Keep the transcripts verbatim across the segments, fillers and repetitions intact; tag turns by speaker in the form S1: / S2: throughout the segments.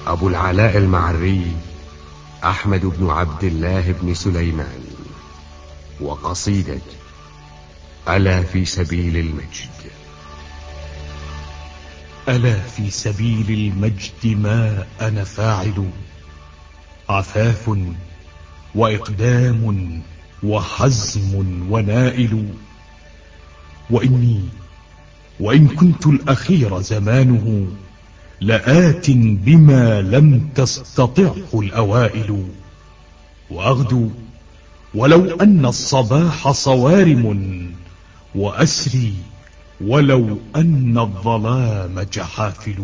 S1: أبو العلاء المعري أحمد بن عبد الله بن سليمان، وقصيدة ألا في سبيل المجد.
S2: ألا في سبيل المجد ما أنا فاعل، عفاف وإقدام وحزم ونائل. وإني وإن كنت الأخير زمانه لآت بما لم تستطعه الأوائل. وأغدو ولو أن الصباح صوارم، وأسري ولو أن الظلام جحافل.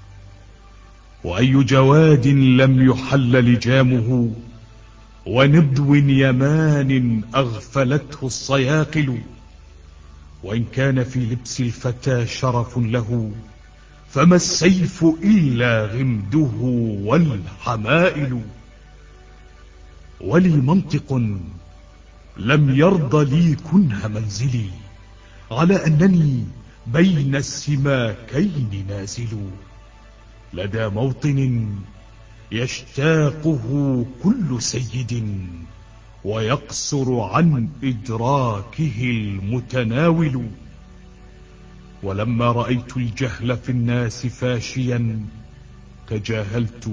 S2: وأي جواد لم يحل لجامه، ونبو يمان أغفلته الصياقل. وإن كان في لبس الفتى شرف له، فما السيف إلا غمده والحمائل. ولي منطق لم يرض لي كنه منزلي، على أنني بين السماكين نازل. لدى موطن يشتاقه كل سيد، ويقصر عن إدراكه المتناول. ولما رأيت الجهل في الناس فاشيا، تجاهلت